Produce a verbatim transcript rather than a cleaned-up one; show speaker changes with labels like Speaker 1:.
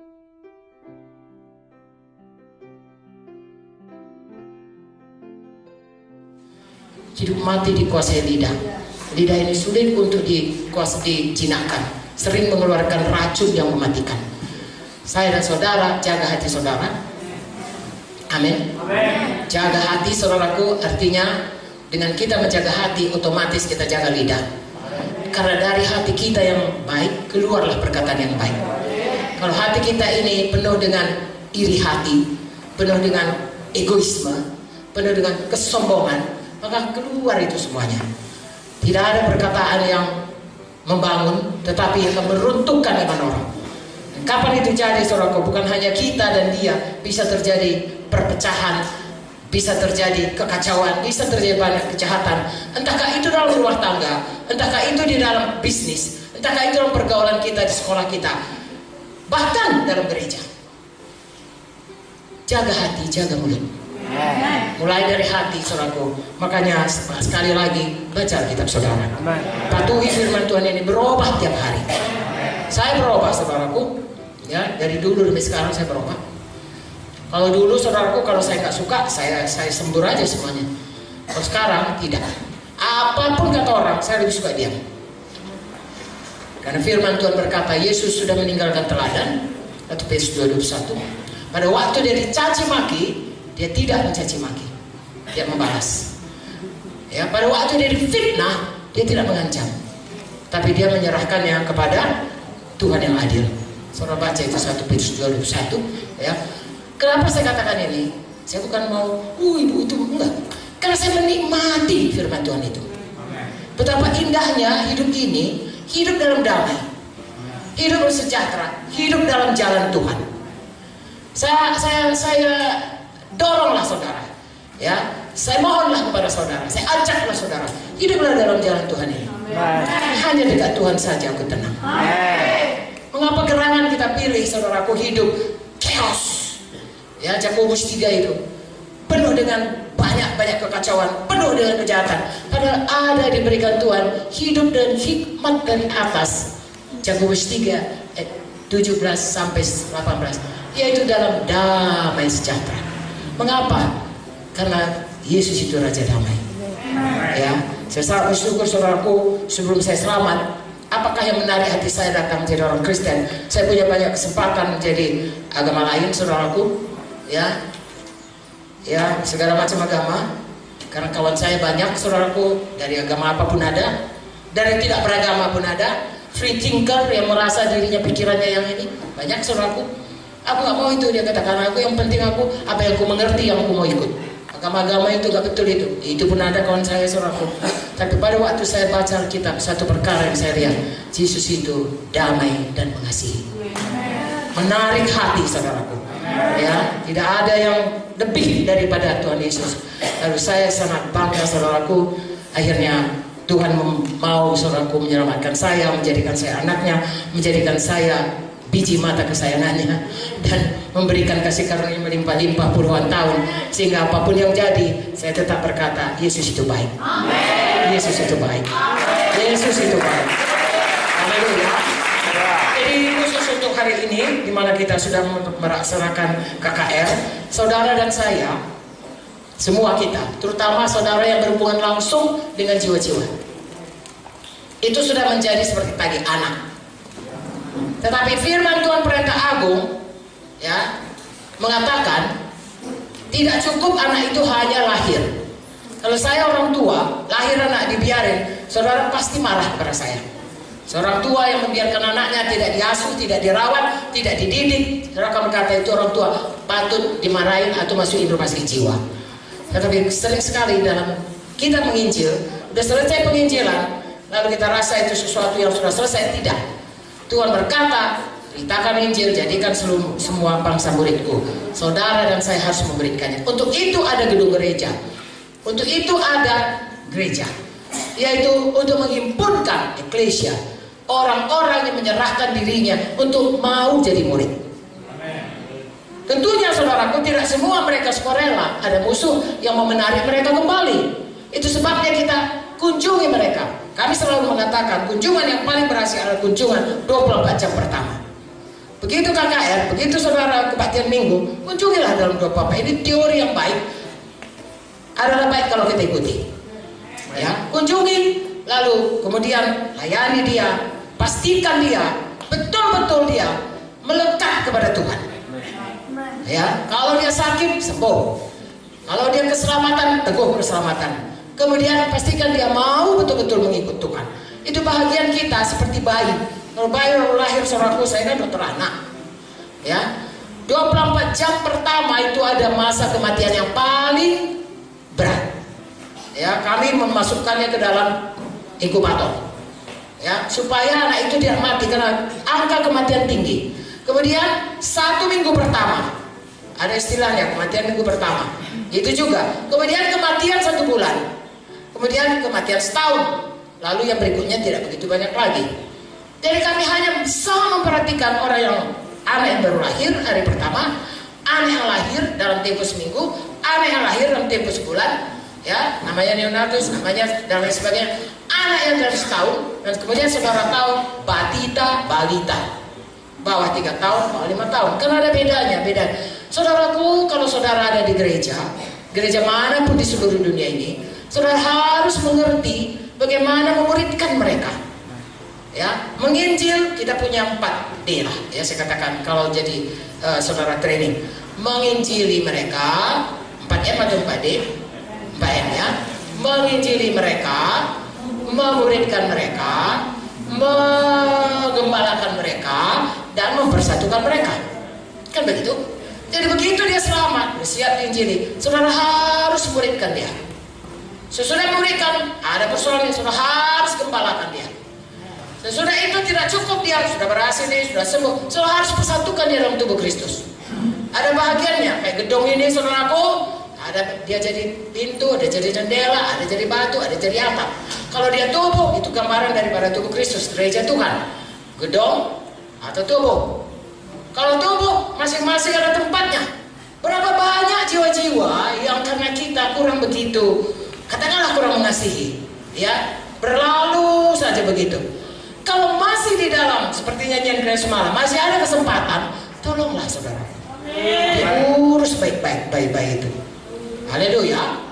Speaker 1: Hidup mati dikuasai lidah. Lidah ini sulit untuk dikuasai, dijinakkan, sering mengeluarkan racun yang mematikan. Saya dan saudara jaga hati saudara. Amin. Jaga hati saudaraku, artinya dengan kita menjaga hati, otomatis kita jaga lidah. Karena dari hati kita yang baik keluarlah perkataan yang baik. Kalau hati kita ini penuh dengan iri hati, penuh dengan egoisme, penuh dengan kesombongan, maka keluar itu semuanya. Tidak ada perkataan yang membangun, tetapi yang meruntuhkan iman orang. Kapan itu jadi saudaraku? Bukan hanya kita dan dia, bisa terjadi perpecahan, bisa terjadi kekacauan, bisa terjadi banyak kejahatan. Entahkah itu dalam rumah tangga, entahkah itu di dalam bisnis, entahkah itu dalam pergaulan kita di sekolah kita, bahkan dalam gereja. Jaga hati, jaga mulut. Mulai dari hati saudaraku. Makanya sekali lagi baca kitab saudara. Patuhi firman Tuhan ini, berubah tiap hari. Saya berubah saudaraku. Ya, dari dulu sampai sekarang saya berubah. Kalau dulu saudaraku, kalau saya nggak suka, saya saya sembur aja semuanya. Kalau sekarang tidak. Apapun kata orang, saya lebih suka diam. Karena firman Tuhan berkata, Yesus sudah meninggalkan teladan. satu Petrus dua ayat dua puluh satu. Pada waktu dia dicaci maki, dia tidak mencaci maki, dia membalas. Ya, pada waktu dia difitnah, dia tidak mengancam, tapi dia menyerahkannya kepada Tuhan yang adil. Saudara baca itu satu Petrus dua ayat dua puluh satu. Ya, kenapa saya katakan ini? Saya bukan mau, uh ibu itu enggak. Karena saya menikmati firman Tuhan itu. Betapa indahnya hidup ini, hidup dalam damai, hidup bersejahtera, hidup dalam jalan Tuhan. Saya saya saya doronglah saudara, ya, saya mohonlah kepada saudara, saya ajaklah saudara, hiduplah dalam jalan Tuhan ini. Amen. Hanya dekat Tuhan saja aku tenang. Amen. Mengapa gerangan kita pilih saudaraku hidup chaos? Ya, Yakobus tiga itu penuh dengan banyak-banyak kekacauan, penuh dengan kejahatan. Padahal ada diberikan Tuhan hidup dan hikmat dari atas. Yakobus tiga ayat tujuh belas sampai delapan belas, yaitu dalam damai sejahtera. Mengapa? Karena Yesus itu Raja Damai. Ya, saya sangat bersyukur saudaraku, sebelum saya selamat, apakah yang menarik hati saya datang menjadi orang Kristen? Saya punya banyak kesempatan menjadi agama lain saudaraku, ya, ya segala macam agama. Karena kawan saya banyak saudaraku, dari agama apapun ada, dari tidak beragama pun ada. Free thinker yang merasa dirinya pikirannya yang ini banyak saudaraku. Aku gak mau itu, dia katakan aku, yang penting aku apa yang aku mengerti yang aku mau ikut. Agama-agama itu gak betul itu. Itu pun ada kawan saya saudaraku. Tapi pada waktu saya baca Alkitab, satu perkara yang saya lihat, Yesus itu damai dan mengasihi. Menarik hati saudaraku. Ya, tidak ada yang lebih daripada Tuhan Yesus. Lalu saya sangat bangga saudaraku. Akhirnya Tuhan mau saudaraku menyelamatkan saya, menjadikan saya anaknya, menjadikan saya biji mata kesayangannya, dan memberikan kasih karunia melimpah-limpah puluhan tahun, sehingga apapun yang jadi, saya tetap berkata Yesus itu baik. Amen. Yesus itu baik. Amen. Yesus itu baik. Haleluya. Jadi khusus untuk hari ini, di mana kita sudah melaksanakan K K R, saudara dan saya, semua kita, terutama saudara yang berhubungan langsung dengan jiwa-jiwa, itu sudah menjadi seperti tadi anak. Tetapi firman Tuhan Perintah Agung, ya, mengatakan tidak cukup anak itu hanya lahir. Kalau saya orang tua, lahir anak dibiarin, saudara pasti marah kepada saya. Seorang tua yang membiarkan anaknya tidak diasuh, tidak dirawat, tidak dididik, saudara akan berkata itu orang tua patut dimarahin atau masukin rumah sakit jiwa. Tetapi sering sekali dalam kita menginjil, sudah selesai penginjilan, lalu kita rasa itu sesuatu yang sudah selesai. Tidak. Tuhan berkata, beritakan Injil, jadikan seluruh, semua bangsa muridku. Saudara dan saya harus memberikannya. Untuk itu ada gedung gereja. Untuk itu ada gereja. Yaitu untuk menghimpunkan eklesia, orang-orang yang menyerahkan dirinya untuk mau jadi murid. Tentunya saudaraku, tidak semua mereka sukarela. Ada musuh yang mau menarik mereka kembali. Itu sebabnya kita kunjungi mereka. Kami selalu mengatakan kunjungan yang paling berhasil adalah kunjungan dua puluh empat jam pertama. Begitu K K R, begitu saudara kebaktian minggu, kunjungilah dalam doa Bapa. Ini teori yang baik, adalah baik kalau kita ikuti. Ya, kunjungi, lalu kemudian layani dia, pastikan dia betul-betul dia melekat kepada Tuhan. Ya, kalau dia sakit, sembuh. Kalau dia keselamatan, teguh keselamatan. Kemudian pastikan dia mau betul-betul mengikut Tuhan. Itu bahagian kita seperti bayi. Kalau bayi lahir, saudaraku, saya kan dokter anak. Ya, dua puluh empat jam pertama itu ada masa kematian yang paling berat. Ya, kami memasukkannya ke dalam inkubator. Ya, supaya anak itu tidak mati karena angka kematian tinggi. Kemudian satu minggu pertama ada istilahnya kematian minggu pertama. Itu juga. Kemudian kematian satu bulan. Kemudian kematian setahun. Lalu yang berikutnya tidak begitu banyak lagi. Jadi kami hanya bisa memperhatikan orang yang anak yang baru lahir hari pertama, anak yang lahir dalam tempo seminggu, anak yang lahir dalam tempo sebulan, ya, namanya neonatus, namanya dan lain sebagainya. Anak yang dari setahun, dan kemudian saudara tahu batita, balita, bawah tiga tahun, bawah lima tahun. Karena ada bedanya, beda. Saudaraku, kalau saudara ada di gereja, gereja manapun di seluruh dunia ini, saudara harus mengerti bagaimana memuridkan mereka. Ya, menginjil kita punya empat D lah. Ya, saya katakan kalau jadi uh, saudara training, menginjili mereka, empat M atau empat D, empat M ya, menginjili mereka, memuridkan mereka, menggembalakan mereka, dan mempersatukan mereka. Kan begitu? Jadi begitu dia selamat, siap diinjili, saudara harus muridkan dia. Sesudah muridkan, ada persoalan yang saudara harus gembalakan dia. Sesudah itu tidak cukup dia sudah berhasil nih, sudah sembuh, saudara harus persatukan dia dalam tubuh Kristus. Ada bahagiannya, kayak gedung ini saudaraku, ada dia jadi pintu, ada jadi jendela, ada jadi batu, ada jadi atap. Kalau dia tubuh, itu gambaran daripada tubuh Kristus, gereja Tuhan. Gedung atau tubuh. Kalau tubuh, masing-masing ada tempatnya. Berapa banyak jiwa-jiwa yang karena kita kurang begitu, katakanlah kurang mengasihi, ya, berlalu saja begitu. Kalau masih di dalam, seperti nyanyian kalian semalam, masih ada kesempatan, tolonglah saudara, diurus baik-baik, baik-baik itu. Haleluya.